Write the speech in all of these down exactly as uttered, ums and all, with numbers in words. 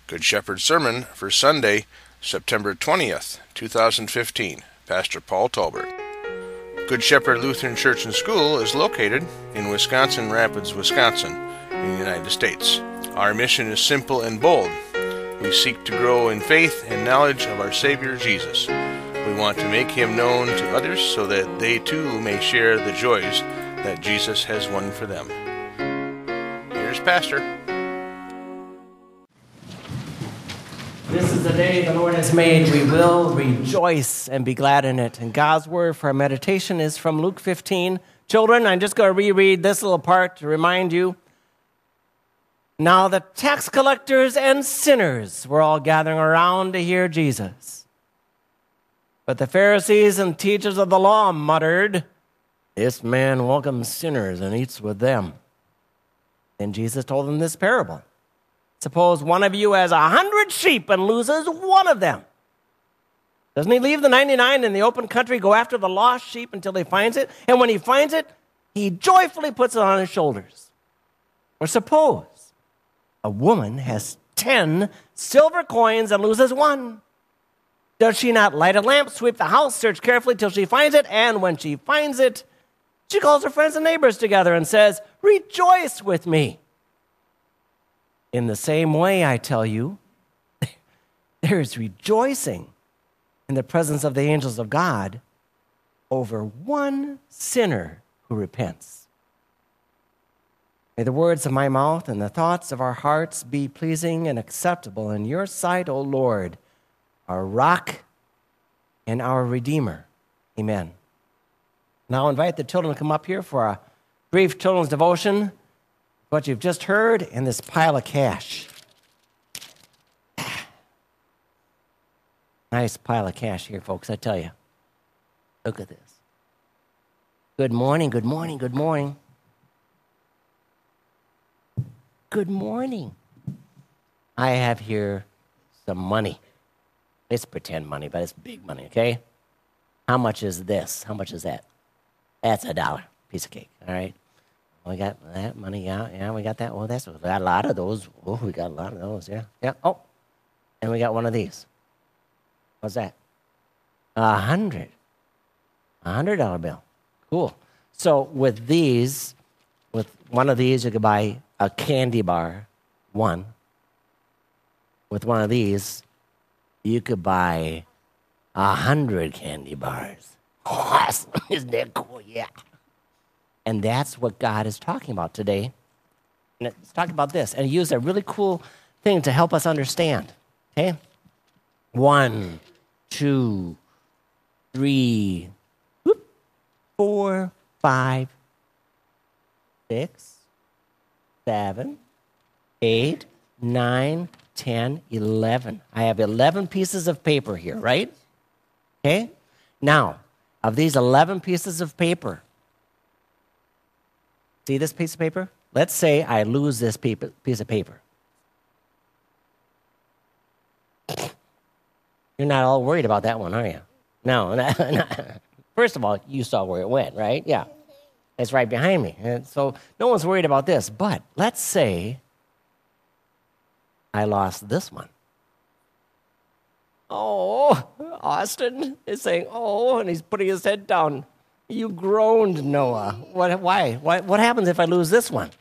Good Shepherd Sermon for Sunday, September twentieth, two thousand fifteen. Pastor Paul Tolbert. Good Shepherd Lutheran Church and School is located in Wisconsin Rapids, Wisconsin, in the United States. Our mission is simple and bold. We seek to grow in faith and knowledge of our Savior Jesus. We want to make Him known to others so that they too may share the joys that Jesus has won for them. Here's Pastor. This is the day the Lord has made. We will rejoice and be glad in it. And God's word for our meditation is from Luke fifteen. Children, I'm just going to reread this little part to remind you. Now the tax collectors and sinners were all gathering around to hear Jesus. But the Pharisees and teachers of the law muttered, "This man welcomes sinners and eats with them." Then Jesus told them this parable. Suppose one of you has a hundred sheep and loses one of them. Doesn't he leave the ninety-nine in the open country, go after the lost sheep until he finds it? And when he finds it, he joyfully puts it on his shoulders. Or suppose a woman has ten silver coins and loses one. Does she not light a lamp, sweep the house, search carefully till she finds it? And when she finds it, she calls her friends and neighbors together and says, "Rejoice with me." In the same way, I tell you, there is rejoicing in the presence of the angels of God over one sinner who repents. May the words of my mouth and the thoughts of our hearts be pleasing and acceptable in your sight, O Lord, our rock and our Redeemer. Amen. Now I invite the children to come up here for a brief children's devotion. What you've just heard in this pile of cash. Nice pile of cash here, folks, I tell you. Look at this. Good morning, good morning, good morning. Good morning. I have here some money. It's pretend money, but it's big money, okay? How much is this? How much is that? That's a dollar, piece of cake, all right? We got that money, yeah, yeah, we got that. Oh, that's, we got a lot of those. Oh, we got a lot of those, yeah, yeah. Oh, and we got one of these. What's that? A hundred. A hundred dollar bill. Cool. So with these, with one of these, you could buy a candy bar, one. With one of these, you could buy a hundred candy bars. Awesome. Isn't that cool? Yeah. And that's what God is talking about today. And it's talking about this. And he used a really cool thing to help us understand. Okay? One, two, three, whoop, four, five, six, seven, eight, nine, ten, eleven. I have eleven pieces of paper here, right? Okay? Now, of these eleven pieces of paper, see this piece of paper? Let's say I lose this piece of paper. You're not all worried about that one, are you? No. Not, not. First of all, you saw where it went, right? Yeah. It's right behind me. And so no one's worried about this. But let's say I lost this one. Oh, Austin is saying, oh, and he's putting his head down. You groaned, Noah. What, why? What, what happens if I lose this one?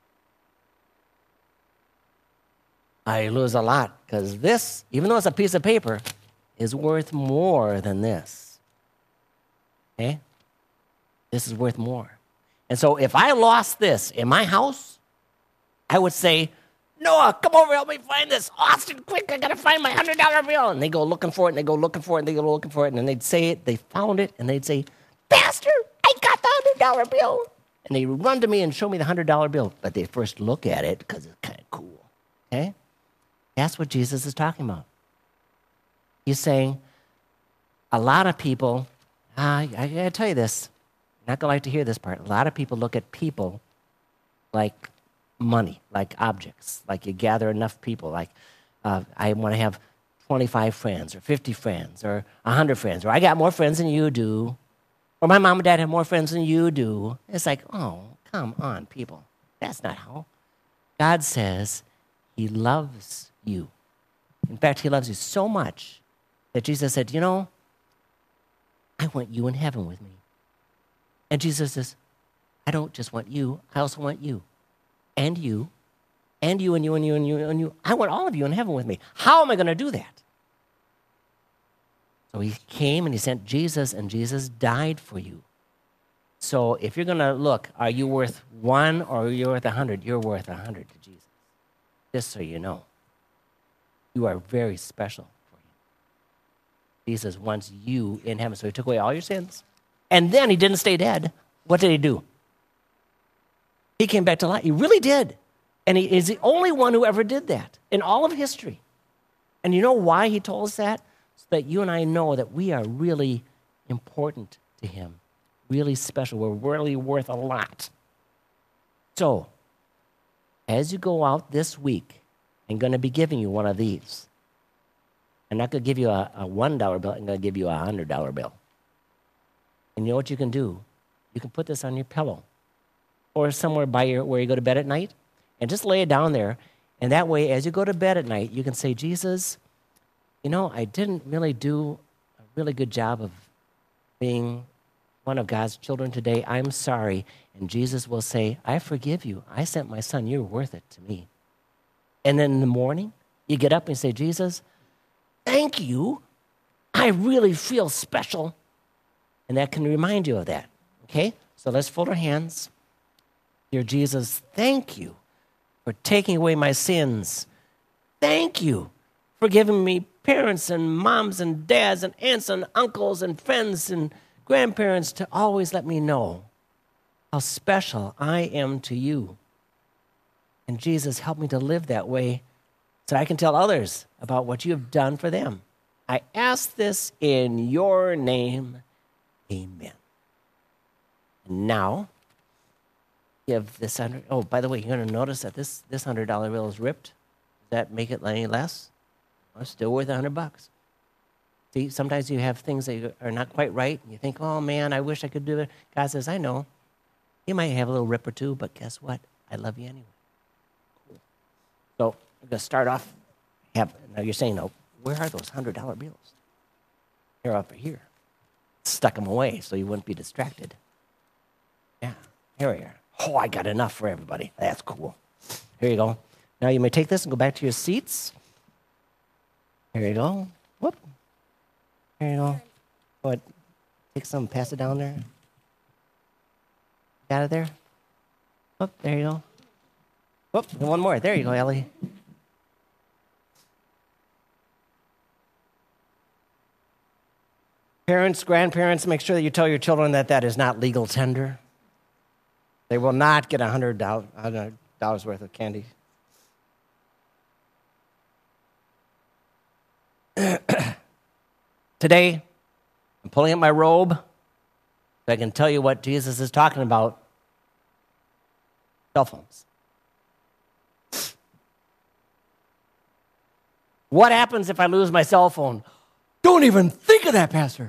I lose a lot because this, even though it's a piece of paper, is worth more than this. Okay? This is worth more. And so if I lost this in my house, I would say, Noah, come over, help me find this. Austin, quick, I got to find my one hundred dollar bill. And they go looking for it, and they go looking for it, and they go looking for it, and then they'd say it, they found it, and they'd say, Pastor, I got the one hundred dollar bill. And they run to me and show me the one hundred dollar bill. But they first look at it because it's kind of cool. Okay? That's what Jesus is talking about. He's saying, a lot of people, uh, I, I got to tell you this. You're not going to like to hear this part. A lot of people look at people like money, like objects. Like you gather enough people. Like uh, I want to have twenty-five friends or fifty friends or one hundred friends. Or I got more friends than you do. Or my mom and dad have more friends than you do. It's like, oh, come on, people. That's not how. God says he loves you. In fact, he loves you so much that Jesus said, you know, I want you in heaven with me. And Jesus says, I don't just want you, I also want you. And you, and you, and you, and you, and you, and you. I want all of you in heaven with me. How am I going to do that? So he came and he sent Jesus, and Jesus died for you. So if you're going to look, are you worth one or are you worth a hundred? You're worth a hundred to Jesus. Just so you know. You are very special for him. Jesus wants you in heaven. So he took away all your sins. And then he didn't stay dead. What did he do? He came back to life. He really did. And he is the only one who ever did that in all of history. And you know why he told us that? So that you and I know that we are really important to him. Really special. We're really worth a lot. So, as you go out this week, I'm going to be giving you one of these. I'm not going to give you a, a one dollar bill. I'm going to give you a one hundred dollar bill. And you know what you can do? You can put this on your pillow or somewhere by your, where you go to bed at night, and just lay it down there. And that way, as you go to bed at night, you can say, Jesus, you know, I didn't really do a really good job of being one of God's children today. I'm sorry. And Jesus will say, I forgive you. I sent my son. You're worth it to me. And then in the morning, you get up and say, Jesus, thank you. I really feel special. And that can remind you of that. Okay? So let's fold our hands. Dear Jesus, thank you for taking away my sins. Thank you for giving me parents and moms and dads and aunts and uncles and friends and grandparents to always let me know how special I am to you. And Jesus, help me to live that way so I can tell others about what you have done for them. I ask this in your name. Amen. And now, give this hundred. Oh, by the way, you're going to notice that this this hundred dollar bill is ripped. Does that make it any less? Well, it's still worth a hundred bucks. See, sometimes you have things that are not quite right, and you think, "Oh man, I wish I could do it." God says, "I know. You might have a little rip or two, but guess what? I love you anyway." Cool. So I'm going to start off. Have, now you're saying, "No, where are those hundred dollar bills?" They're over here. Stuck them away so you wouldn't be distracted. Yeah, here we are. Oh, I got enough for everybody. That's cool. Here you go. Now you may take this and go back to your seats. Here you go. Whoop. Here you go. Go ahead. Take some, pass it down there. Got it there? Whoop, there you go. Whoop, and one more. There you go, Ellie. Parents, grandparents, make sure that you tell your children that that is not legal tender. They will not get one hundred dollars worth of candy. Today, I'm pulling up my robe so I can tell you what Jesus is talking about. Cell phones. What happens if I lose my cell phone? Don't even think of that, Pastor.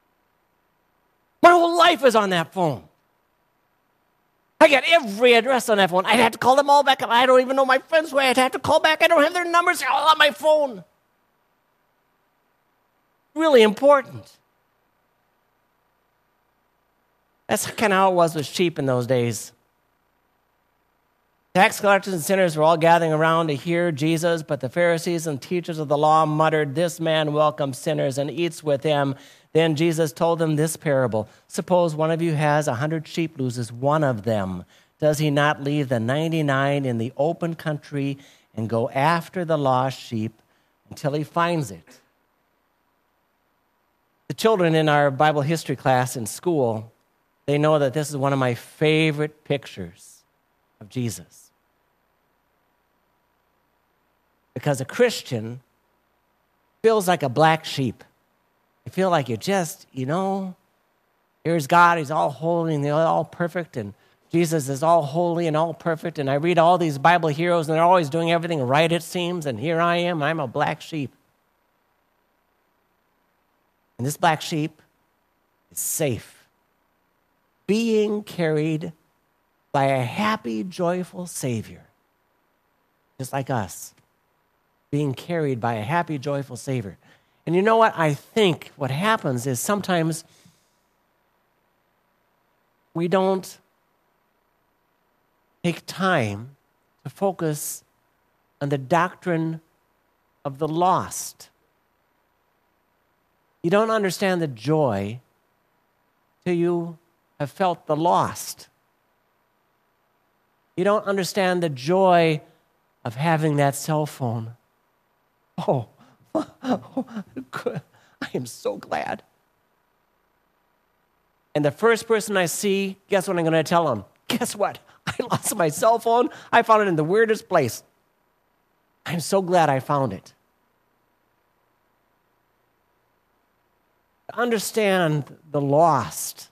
My whole life is on that phone. I got every address on that phone. I'd have to call them all back up. I don't even know my friends where I'd have to call back. I don't have their numbers. They're all on my phone. Really important. That's kind of how it was with sheep in those days. Tax collectors and sinners were all gathering around to hear Jesus, but the Pharisees and teachers of the law muttered, "This man welcomes sinners and eats with them." Then Jesus told them this parable. Suppose one of you has a hundred sheep, loses one of them. Does he not leave the ninety-nine in the open country and go after the lost sheep until he finds it? The children in our Bible history class in school, they know that this is one of my favorite pictures of Jesus. Because a Christian feels like a black sheep. You feel like you're just, you know, here's God, he's all holy and they're all perfect, and Jesus is all holy and all perfect, and I read all these Bible heroes and they're always doing everything right, it seems, and here I am, I'm a black sheep. And this black sheep is safe, being carried by a happy, joyful Savior, just like us. being carried by a happy, joyful Savior. And you know what? I think what happens is sometimes we don't take time to focus on the doctrine of the lost. You don't understand the joy till you have felt the lost. You don't understand the joy of having that cell phone. Oh, I am so glad. And the first person I see, guess what I'm going to tell them? Guess what? I lost my cell phone. I found it in the weirdest place. I'm so glad I found it. To understand the lost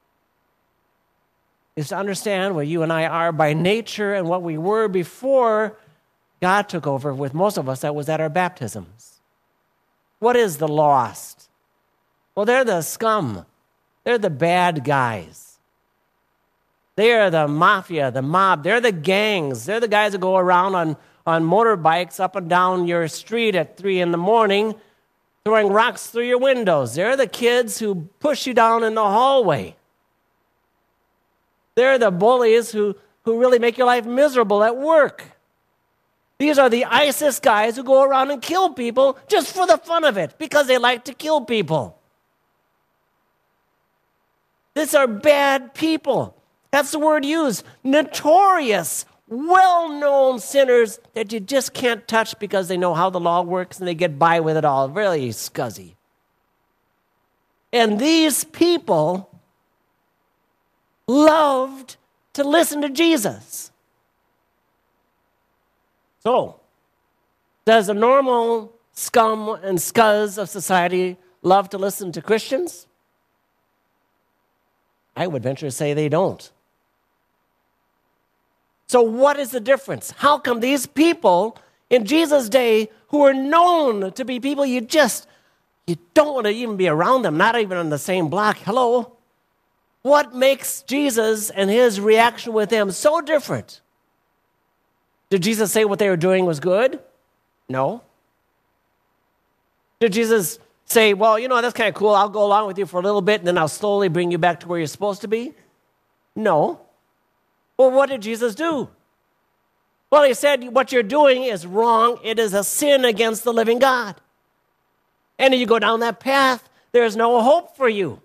is to understand what you and I are by nature and what we were before God took over with most of us. That was at our baptisms. What is the lost? Well, they're the scum. They're the bad guys. They are the mafia, the mob. They're the gangs. They're the guys that go around on, on motorbikes up and down your street at three in the morning throwing rocks through your windows. They're the kids who push you down in the hallway. They're the bullies who, who really make your life miserable at work. These are the ISIS guys who go around and kill people just for the fun of it, because they like to kill people. These are bad people. That's the word used. Notorious, well-known sinners that you just can't touch because they know how the law works and they get by with it all. Really scuzzy. And these people loved to listen to Jesus. So, does the normal scum and scuzz of society love to listen to Christians? I would venture to say they don't. So what is the difference? How come these people in Jesus' day who were known to be people you just, you don't want to even be around them, not even on the same block, hello? What makes Jesus and his reaction with them so different? Did Jesus say what they were doing was good? No. Did Jesus say, well, you know, that's kind of cool. I'll go along with you for a little bit, and then I'll slowly bring you back to where you're supposed to be? No. Well, what did Jesus do? Well, he said, what you're doing is wrong. It is a sin against the living God. And if you go down that path, there's no hope for you.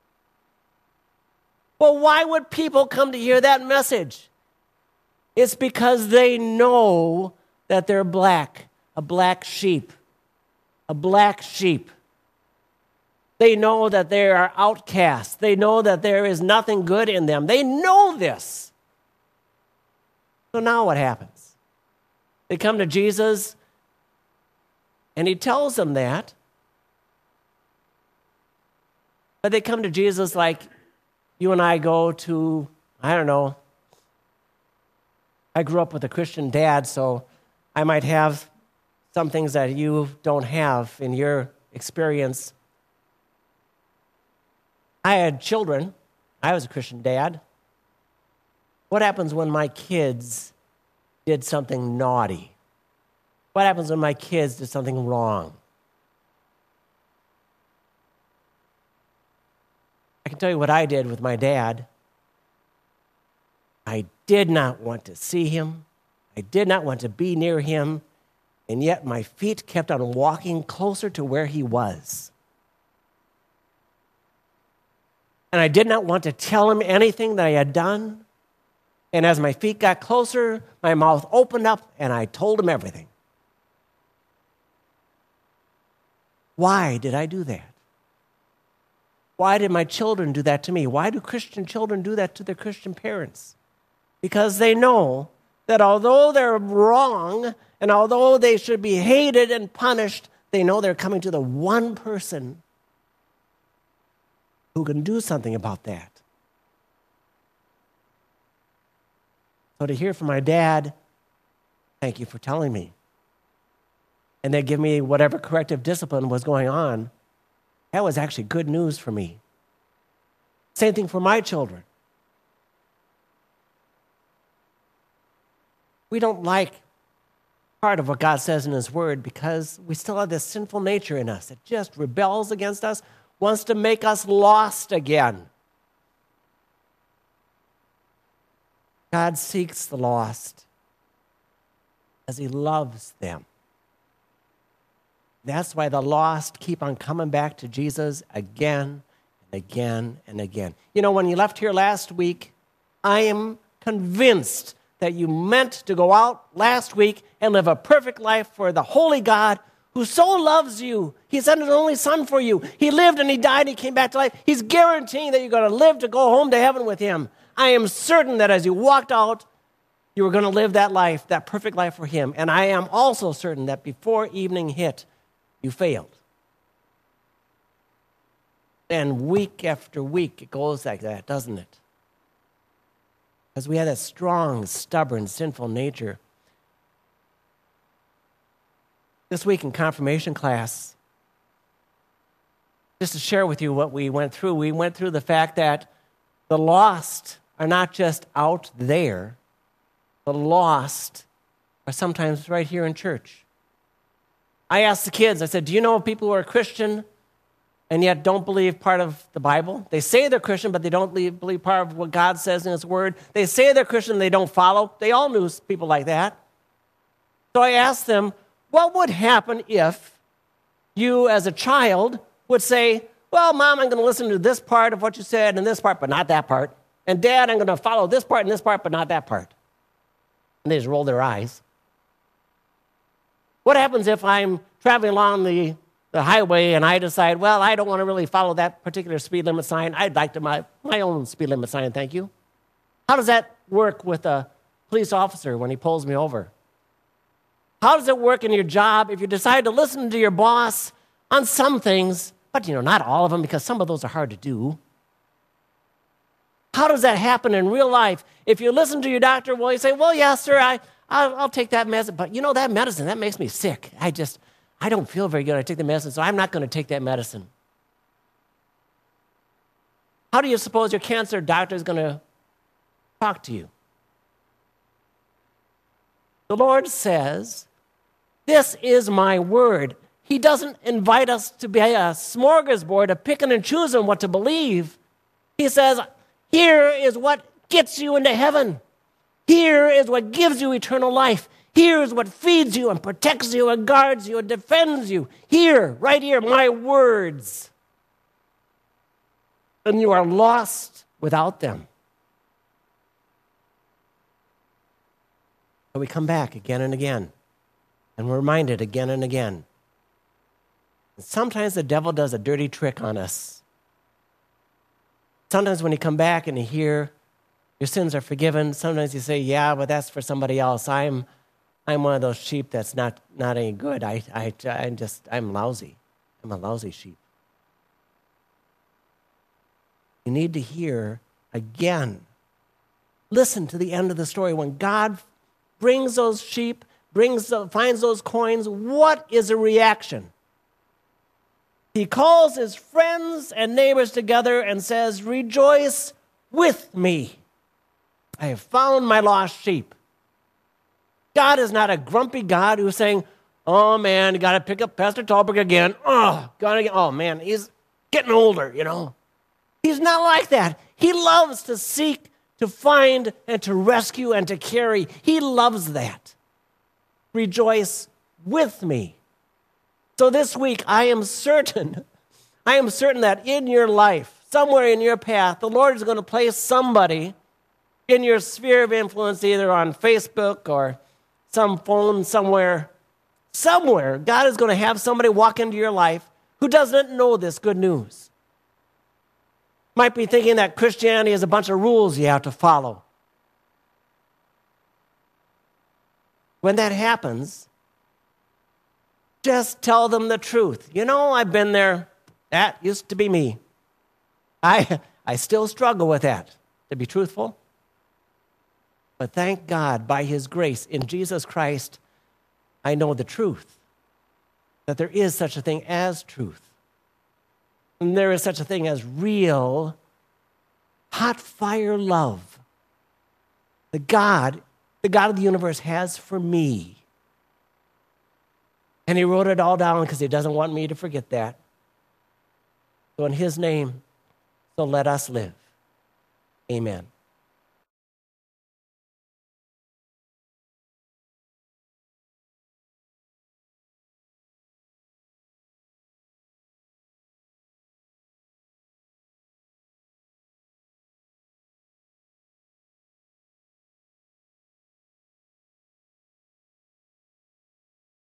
Well, why would people come to hear that message? It's because they know that they're black, a black sheep, a black sheep. They know that they are outcasts. They know that there is nothing good in them. They know this. So now what happens? They come to Jesus, and he tells them that. But they come to Jesus like you and I go to, I don't know, I grew up with a Christian dad, so I might have some things that you don't have in your experience. I had children. I was a Christian dad. What happens when my kids did something naughty? What happens when my kids did something wrong? I can tell you what I did with my dad. I did not want to see him. I did not want to be near him. And yet my feet kept on walking closer to where he was. And I did not want to tell him anything that I had done. And as my feet got closer, my mouth opened up and I told him everything. Why did I do that? Why did my children do that to me? Why do Christian children do that to their Christian parents? Because they know that although they're wrong and although they should be hated and punished, they know they're coming to the one person who can do something about that. So to hear from my dad, thank you for telling me. And then give me whatever corrective discipline was going on, that was actually good news for me. Same thing for my children. We don't like part of what God says in his word because we still have this sinful nature in us that just rebels against us, wants to make us lost again. God seeks the lost as he loves them. That's why the lost keep on coming back to Jesus again and again and again. You know, when you left here last week, I am convinced that you meant to go out last week and live a perfect life for the holy God who so loves you. He sent his only son for you. He lived and he died and he came back to life. He's guaranteeing that you're going to live to go home to heaven with him. I am certain that as you walked out, you were going to live that life, that perfect life for him. And I am also certain that before evening hit, you failed. And week after week, it goes like that, doesn't it? Because we have that strong, stubborn, sinful nature. This week in confirmation class, just to share with you what we went through, we went through the fact that the lost are not just out there. The lost are sometimes right here in church. I asked the kids, I said, do you know people who are Christian and yet don't believe part of the Bible? They say they're Christian, but they don't believe, believe part of what God says in his word. They say they're Christian, they don't follow. They all knew people like that. So I asked them, what would happen if you as a child would say, well, Mom, I'm going to listen to this part of what you said and this part, but not that part. And Dad, I'm going to follow this part and this part, but not that part. And they just roll their eyes. What happens if I'm traveling along the, the highway and I decide, well, I don't want to really follow that particular speed limit sign. I'd like to my, my own speed limit sign, thank you. How does that work with a police officer when he pulls me over? How does it work in your job if you decide to listen to your boss on some things, but, you know, not all of them because some of those are hard to do? How does that happen in real life? If you listen to your doctor, well, you say, well, yes, sir, I, I'll, I'll take that medicine. But, you know, that medicine, that makes me sick. I just, I don't feel very good. I take the medicine, so I'm not going to take that medicine. How do you suppose your cancer doctor is going to talk to you? The Lord says, this is my word. He doesn't invite us to be a smorgasbord of picking and choosing what to believe. He says, here is what gets you into heaven. Here is what gives you eternal life. Here is what feeds you and protects you and guards you and defends you. Here, right here, my words. And you are lost without them. So we come back again and again, and we're reminded again and again. And sometimes the devil does a dirty trick on us. Sometimes when you come back and you hear your sins are forgiven, sometimes you say, yeah, but that's for somebody else. I'm I'm one of those sheep that's not, not any good. I, I, I just, I'm lousy. I'm a lousy sheep. You need to hear again. Listen to the end of the story. When God brings those sheep, brings finds those coins, what is a reaction? He calls his friends and neighbors together and says, rejoice with me. I have found my lost sheep. God is not a grumpy God who's saying, oh man, you got to pick up Pastor Talberg again. Oh, gotta get, oh man, he's getting older, you know. He's not like that. He loves to seek, to find, and to rescue, and to carry. He loves that. Rejoice with me. So this week, I am certain, I am certain that in your life, somewhere in your path, the Lord is going to place somebody in your sphere of influence, either on Facebook or some phone somewhere. Somewhere, God is going to have somebody walk into your life who doesn't know this good news. Might be thinking that Christianity is a bunch of rules you have to follow. When that happens, just tell them the truth. You know, I've been there. That used to be me. I, I still struggle with that, to be truthful. But thank God, by his grace in Jesus Christ, I know the truth, that there is such a thing as truth. And there is such a thing as real, hot fire love. The God, the God of the universe has for me. And he wrote it all down because he doesn't want me to forget that. So in his name, so let us live. Amen.